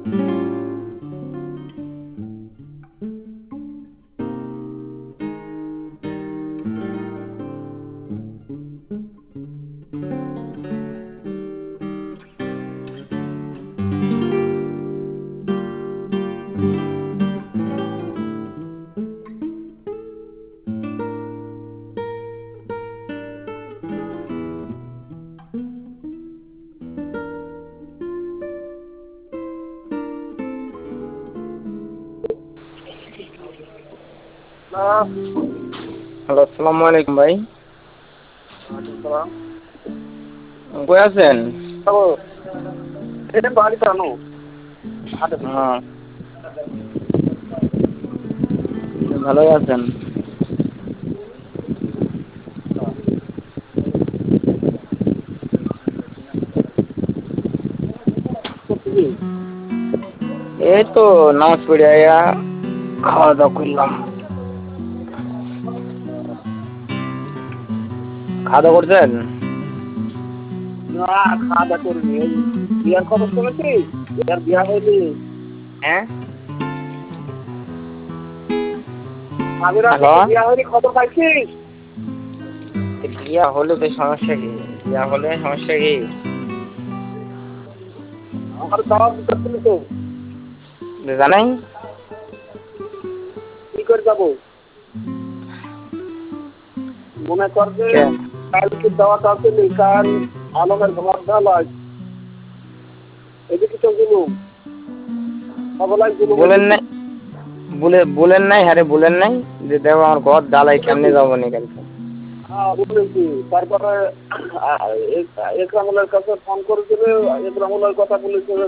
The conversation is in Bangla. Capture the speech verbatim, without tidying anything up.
হ্যালো, আসসালামু আলাইকুম ভাই। কই আছেন? হ্যাঁ, ভালোই আছেন? এই তো নামাজ পড়ে আইয়া খাওয়া দাওয়া করলাম। খাওয়া দাওয়া করছেন? না, খাওয়া দাওয়া করিনি। এই বিয়ার খবর শুনেছিস? বিয়ার বিয়া হয়নি। হ্যাঁ, আমিরা হ্যালো। বিয়া হয়নি, খবর পাইছিস? বিয়া হলে তো সমস্যা কি? বিয়া হলে সমস্যা কি? আমার দাওয়াত দিতেছিল তো। জানাই কি করে যাবো? মনে কর যে কেন? কালকে দাওয়াত আসেনি, কাল আলমের ঘর ঢালাই। এদিকে তো জুলুম। সবলাই জুলুম বলেন এদিকে। নাই, বলে বলেন নাই, হ্যাঁ বলেন নাই যে দেখো আমার ঘর ডালাই কেমনে যাবো নি কালকে। হ্যাঁ, বলেছি। তারপরে একরামুলের কাছে ফোন করেছিল, একরামুলের কথা বলেছিল